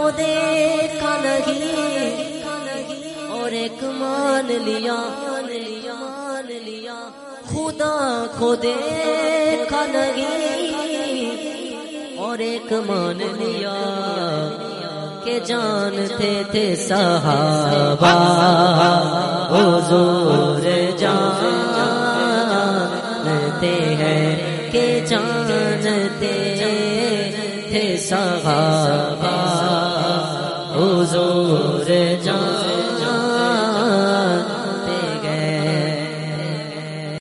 को देखा नहीं और एक मान लिया, खुदा को देखा नहीं और एक मान लिया के जानते थे सहाबा हुजूर जानते हैं के जानते थे सहाबा हुजूर